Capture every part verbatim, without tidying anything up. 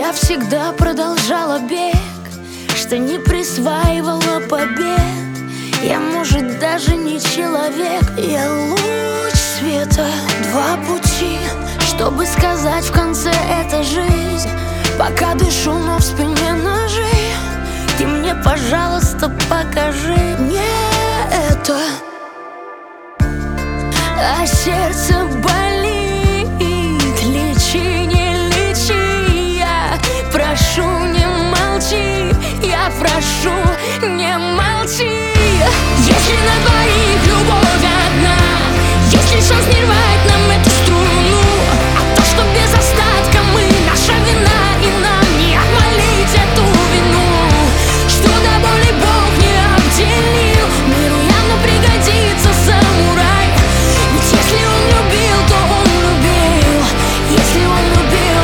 Я всегда продолжала бег, что не присваивала побед. Я, может, даже не человек, я луч света. Два пути, чтобы сказать в конце: это жизнь. Пока дышу, но в спине ножи. Ты мне, пожалуйста, покажи мне это. А сердце болит, лечи, не лечи. Я прошу, не молчи, я прошу, не молчи. Если на двоих любовь одна, есть ли шанс не рвать нам эту струну? А то, что без остатка мы, наша вина, и нам не отмолить эту вину. Что до боли Бог не обделил, миру явно пригодится самурай. Ведь если он любил, то он любил. Если он любил,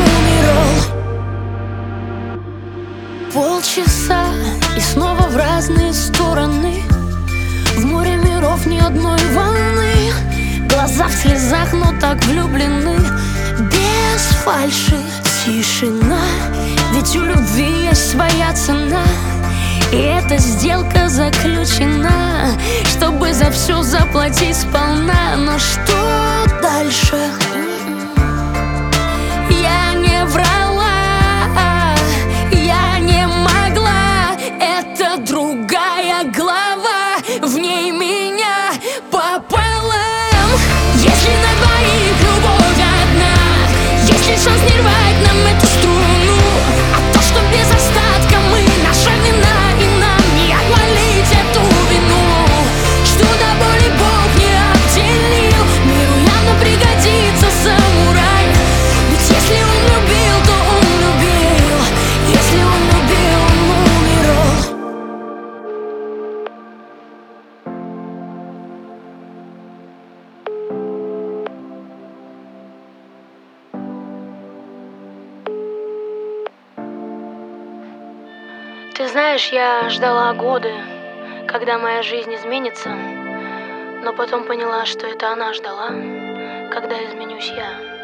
он умирал. Полчаса и снова в разные стороны. В море миров ни одной волны. Глаза в слезах, но так влюблены. Без фальши, тишина. Ведь у любви есть своя цена. И эта сделка заключена, чтобы за все заплатить сполна. Но что дальше? Я не врала, я не могла. Это другая глава, в ней меня пополам. Если на двоих любовь одна, есть ли шанс не рвать нам эту струну? А то, что без остатка мы, наша вина, и нам не отмолить эту вину. Что до боли Бог не обделил, миру явно пригодится самурай. Ведь если он любил, то он любил. Если он любил, он умирал. Ты знаешь, я ждала годы, когда моя жизнь изменится, но потом поняла, что это она ждала, когда изменюсь я.